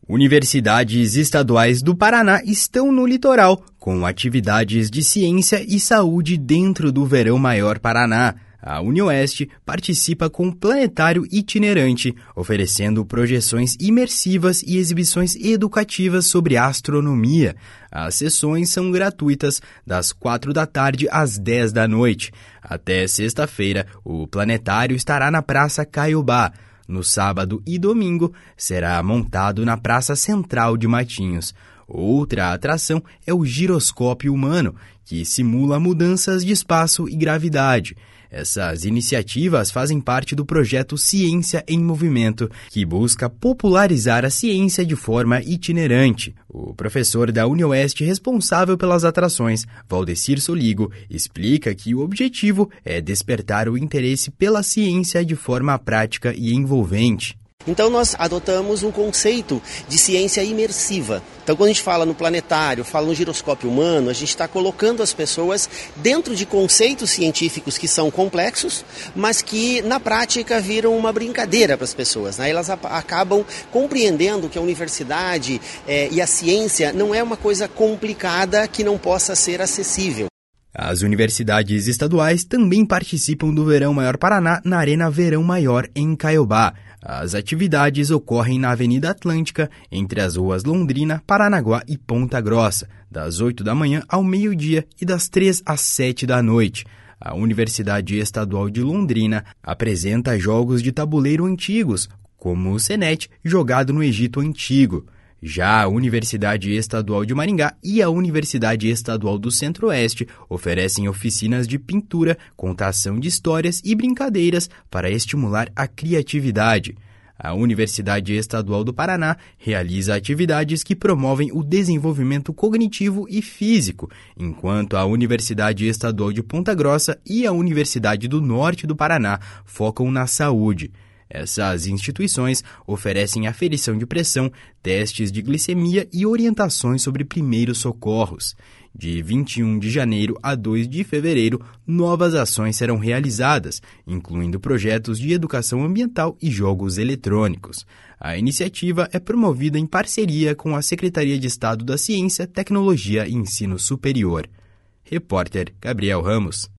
Universidades estaduais do Paraná estão no litoral, com atividades de ciência e saúde dentro do Verão Maior Paraná. A UniOeste participa com planetário itinerante, oferecendo projeções imersivas e exibições educativas sobre astronomia. As sessões são gratuitas, das 4 da tarde às 10 da noite. Até sexta-feira, o planetário estará na Praça Caiobá. No sábado e domingo, será montado na Praça Central de Matinhos. Outra atração é o giroscópio humano, que simula mudanças de espaço e gravidade. Essas iniciativas fazem parte do projeto Ciência em Movimento, que busca popularizar a ciência de forma itinerante. O professor da UniOeste responsável pelas atrações, Valdecir Soligo, explica que o objetivo é despertar o interesse pela ciência de forma prática e envolvente. Então nós adotamos um conceito de ciência imersiva. Então quando a gente fala no planetário, fala no giroscópio humano, a gente está colocando as pessoas dentro de conceitos científicos que são complexos, mas que na prática viram uma brincadeira para as pessoas, né? Elas acabam compreendendo que a universidade e a ciência não é uma coisa complicada que não possa ser acessível. As universidades estaduais também participam do Verão Maior Paraná na Arena Verão Maior, em Caiobá. As atividades ocorrem na Avenida Atlântica, entre as ruas Londrina, Paranaguá e Ponta Grossa, das 8 da manhã ao meio-dia e das 3 às 7 da noite. A Universidade Estadual de Londrina apresenta jogos de tabuleiro antigos, como o Senet, jogado no Egito Antigo. Já a Universidade Estadual de Maringá e a Universidade Estadual do Centro-Oeste oferecem oficinas de pintura, contação de histórias e brincadeiras para estimular a criatividade. A Universidade Estadual do Paraná realiza atividades que promovem o desenvolvimento cognitivo e físico, enquanto a Universidade Estadual de Ponta Grossa e a Universidade do Norte do Paraná focam na saúde. Essas instituições oferecem aferição de pressão, testes de glicemia e orientações sobre primeiros socorros. De 21 de janeiro a 2 de fevereiro, novas ações serão realizadas, incluindo projetos de educação ambiental e jogos eletrônicos. A iniciativa é promovida em parceria com a Secretaria de Estado da Ciência, Tecnologia e Ensino Superior. Repórter Gabriel Ramos.